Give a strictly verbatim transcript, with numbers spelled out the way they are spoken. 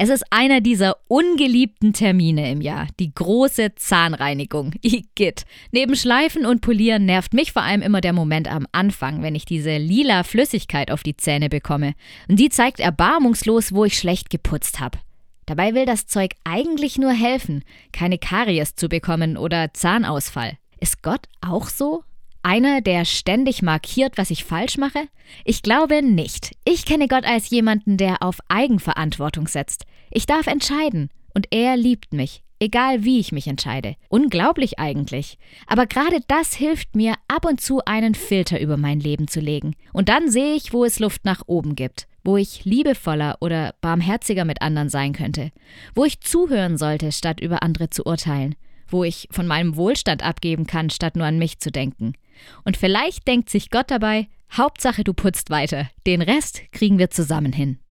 Es ist einer dieser ungeliebten Termine im Jahr, die große Zahnreinigung. Igitt. Neben Schleifen und Polieren nervt mich vor allem immer der Moment am Anfang, wenn ich diese lila Flüssigkeit auf die Zähne bekomme. Und die zeigt erbarmungslos, wo ich schlecht geputzt habe. Dabei will das Zeug eigentlich nur helfen, keine Karies zu bekommen oder Zahnausfall. Ist Gott auch so? Einer, der ständig markiert, was ich falsch mache? Ich glaube nicht. Ich kenne Gott als jemanden, der auf Eigenverantwortung setzt. Ich darf entscheiden und er liebt mich, egal wie ich mich entscheide. Unglaublich eigentlich. Aber gerade das hilft mir, ab und zu einen Filter über mein Leben zu legen. Und dann sehe ich, wo es Luft nach oben gibt, wo ich liebevoller oder barmherziger mit anderen sein könnte, wo ich zuhören sollte, statt über andere zu urteilen, wo ich von meinem Wohlstand abgeben kann, statt nur an mich zu denken. Und vielleicht denkt sich Gott dabei, Hauptsache du putzt weiter, den Rest kriegen wir zusammen hin.